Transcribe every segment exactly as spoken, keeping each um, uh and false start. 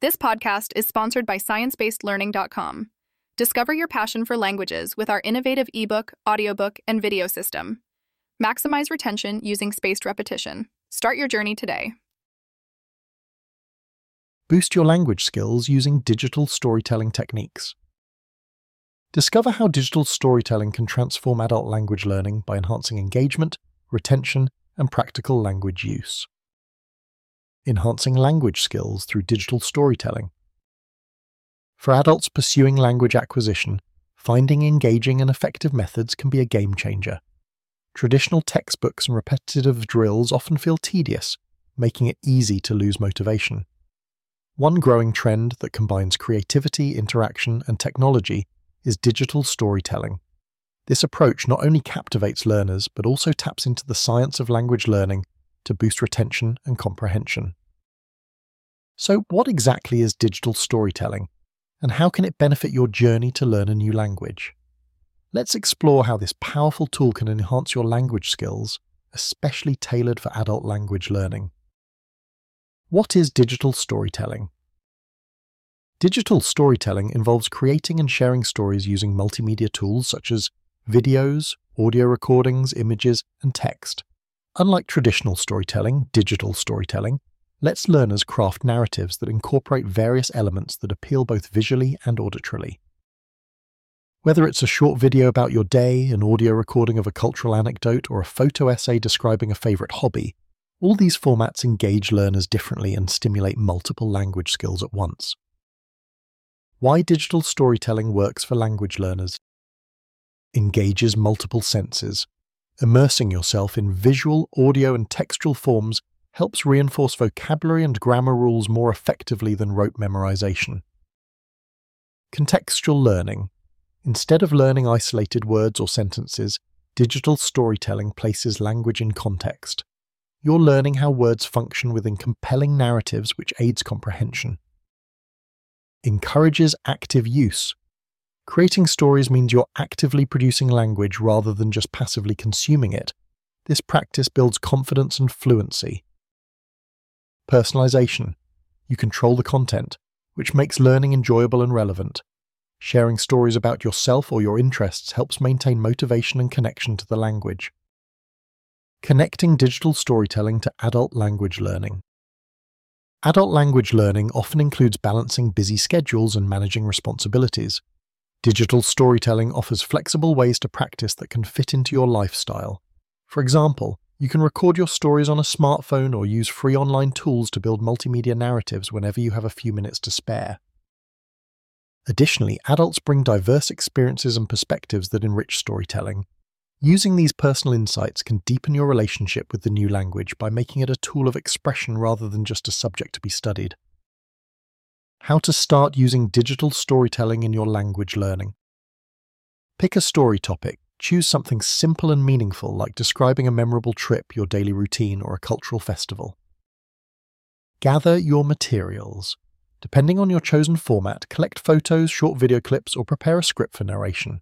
This podcast is sponsored by science based learning dot com. Discover your passion for languages with our innovative ebook, audiobook, and video system. Maximize retention using spaced repetition. Start your journey today. Boost your language skills using digital storytelling techniques. Discover how digital storytelling can transform adult language learning by enhancing engagement, retention, and practical language use. Enhancing language skills through digital storytelling. For adults pursuing language acquisition, finding engaging and effective methods can be a game changer. Traditional textbooks and repetitive drills often feel tedious, making it easy to lose motivation. One growing trend that combines creativity, interaction, and technology is digital storytelling. This approach not only captivates learners, but also taps into the science of language learning to boost retention and comprehension. So, what exactly is digital storytelling, and how can it benefit your journey to learn a new language? Let's explore how this powerful tool can enhance your language skills, especially tailored for adult language learning. What is digital storytelling? Digital storytelling involves creating and sharing stories using multimedia tools such as videos, audio recordings, images, and text. Unlike traditional storytelling, digital storytelling lets learners craft narratives that incorporate various elements that appeal both visually and auditorily. Whether it's a short video about your day, an audio recording of a cultural anecdote, or a photo essay describing a favorite hobby, all these formats engage learners differently and stimulate multiple language skills at once. Why digital storytelling works for language learners. Engages multiple senses. Immersing yourself in visual, audio, and textual forms helps reinforce vocabulary and grammar rules more effectively than rote memorization. Contextual learning. Instead of learning isolated words or sentences, digital storytelling places language in context. You're learning how words function within compelling narratives, which aids comprehension. Encourages active use. Creating stories means you're actively producing language rather than just passively consuming it. This practice builds confidence and fluency. Personalization. You control the content, which makes learning enjoyable and relevant. Sharing stories about yourself or your interests helps maintain motivation and connection to the language. Connecting digital storytelling to adult language learning. Adult language learning often includes balancing busy schedules and managing responsibilities. Digital storytelling offers flexible ways to practice that can fit into your lifestyle. For example, you can record your stories on a smartphone or use free online tools to build multimedia narratives whenever you have a few minutes to spare. Additionally, adults bring diverse experiences and perspectives that enrich storytelling. Using these personal insights can deepen your relationship with the new language by making it a tool of expression rather than just a subject to be studied. How to start using digital storytelling in your language learning. Pick a story topic. Choose something simple and meaningful, like describing a memorable trip, your daily routine, or a cultural festival. Gather your materials. Depending on your chosen format, collect photos, short video clips, or prepare a script for narration.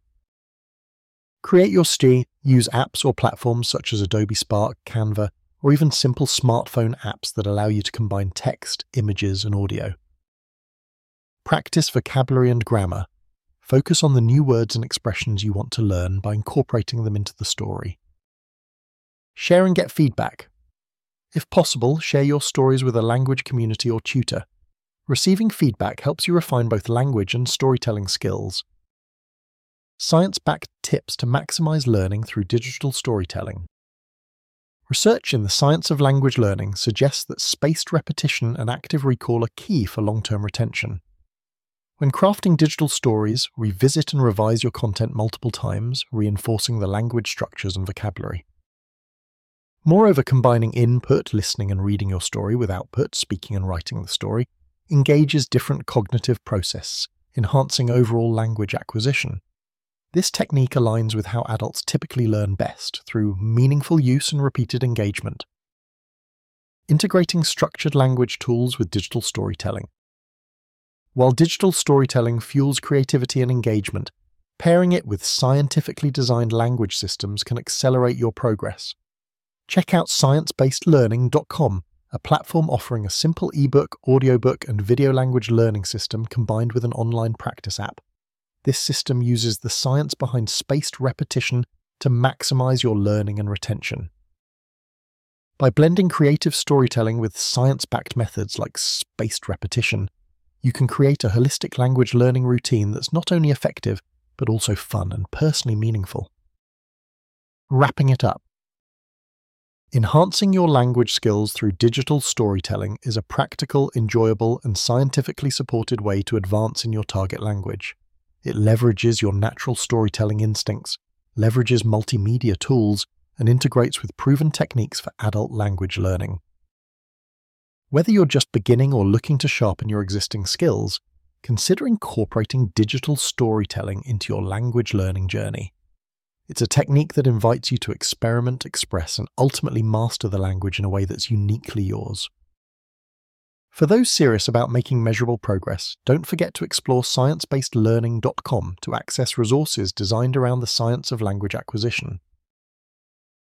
Create your story. Use apps or platforms such as Adobe Spark, Canva, or even simple smartphone apps that allow you to combine text, images, and audio. Practice vocabulary and grammar. Focus on the new words and expressions you want to learn by incorporating them into the story. Share and get feedback. If possible, share your stories with a language community or tutor. Receiving feedback helps you refine both language and storytelling skills. Science-backed tips to maximize learning through digital storytelling. Research in the science of language learning suggests that spaced repetition and active recall are key for long-term retention. When crafting digital stories, revisit and revise your content multiple times, reinforcing the language structures and vocabulary. Moreover, combining input, listening and reading your story with output, speaking and writing the story, engages different cognitive processes, enhancing overall language acquisition. This technique aligns with how adults typically learn best, through meaningful use and repeated engagement. Integrating structured language tools with digital storytelling. While digital storytelling fuels creativity and engagement, pairing it with scientifically designed language systems can accelerate your progress. Check out science based learning dot com a platform offering a simple ebook, audiobook, and video language learning system combined with an online practice app. This system uses the science behind spaced repetition to maximize your learning and retention. By blending creative storytelling with science-backed methods like spaced repetition, you can create a holistic language learning routine that's not only effective, but also fun and personally meaningful. Wrapping it up. Enhancing your language skills through digital storytelling is a practical, enjoyable, and scientifically supported way to advance in your target language. It leverages your natural storytelling instincts, leverages multimedia tools, and integrates with proven techniques for adult language learning. Whether you're just beginning or looking to sharpen your existing skills, consider incorporating digital storytelling into your language learning journey. It's a technique that invites you to experiment, express, and ultimately master the language in a way that's uniquely yours. For those serious about making measurable progress, don't forget to explore science based learning dot com to access resources designed around the science of language acquisition.